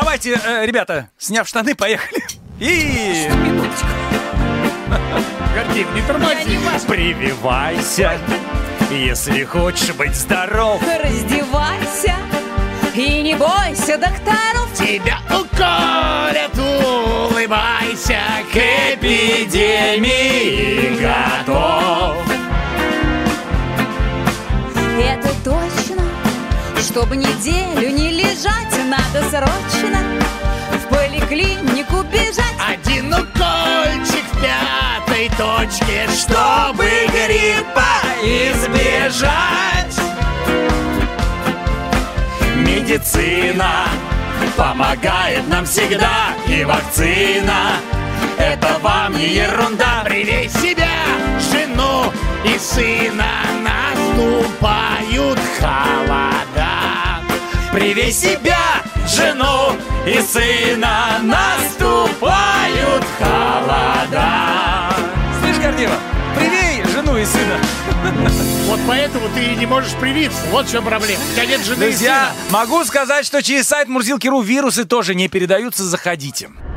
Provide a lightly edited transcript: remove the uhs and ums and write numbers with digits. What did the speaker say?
давайте, ребята, сняв штаны, поехали. И... Минуточку. Гордей, не тормози. Прививайся, если хочешь быть здоров. Раздевайся и не бойся докторов. Тебя уколят, улыбайся, К эпидемии готов. Это точно. Чтобы неделю не лежать, надо срочно в поликлинику бежать. один укольчик в пятой точке, чтобы гриппа Избежать. Медицина помогает нам всегда, и вакцина — это вам не ерунда. Привей себя, жену и сына, наступают холода. Привей себя, жену и сына, наступают холода. Слышь, Гордеева, привей жену и сына. Вот поэтому ты и не можешь привиться. Вот в чем проблема. У тебя нет жены и Друзья, сына. могу сказать, что через сайт Мурзилки.ру вирусы тоже не передаются. Заходите.